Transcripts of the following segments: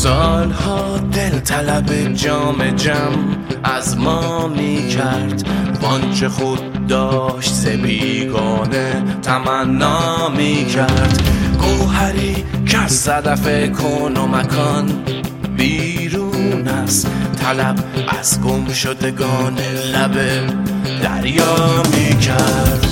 سالها دل طلب جام جم از ما می کرد، وانچه خود داشت ز بیگانه تمنا می کرد. گوهری که از صدف کون و مکان بیرون است، طلب از گم شدگان لب دریا می کرد.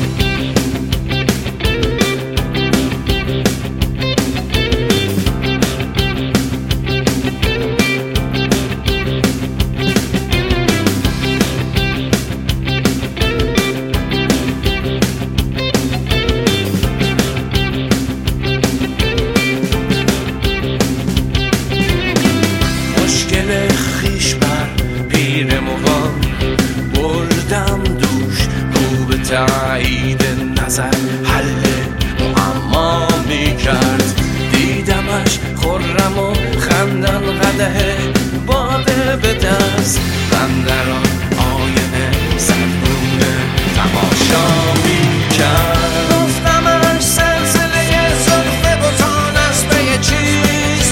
خیش بر پیر مغان بردم دوش، رو به تایید نظر حل معما می کرد. دیدمش خرم و خندان قدح باده به دست، من در آن آینه صدگونه تماشا می کرد. گفتمش سلسله زلف بتان است به یه چیز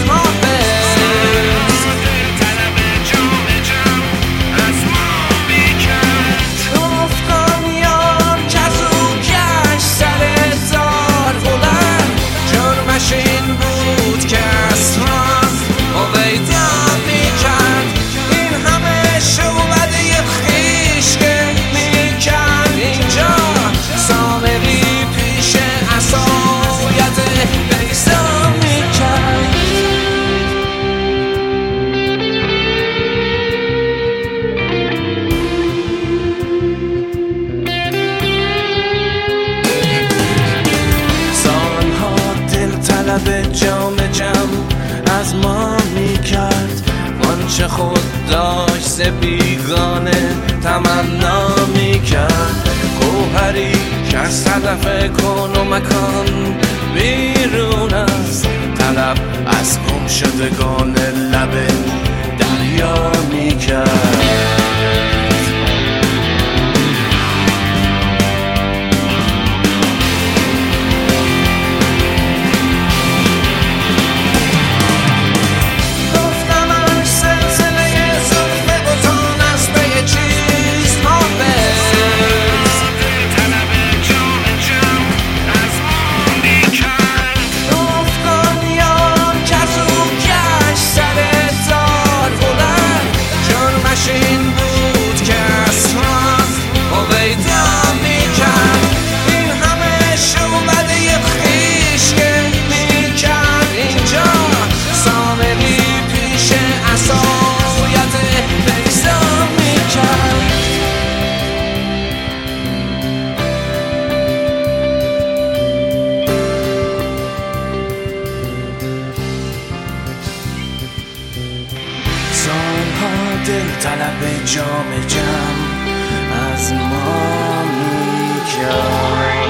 به جام جم از ما می کرد، وانچه خود داشت ز بیگانه تمنا می کرد. گوهری که از صدف کون و مکان بیرون است، طلب از گم شدگان لب دریا می کرد. سالها دل طلب جام جم از ما می کرد.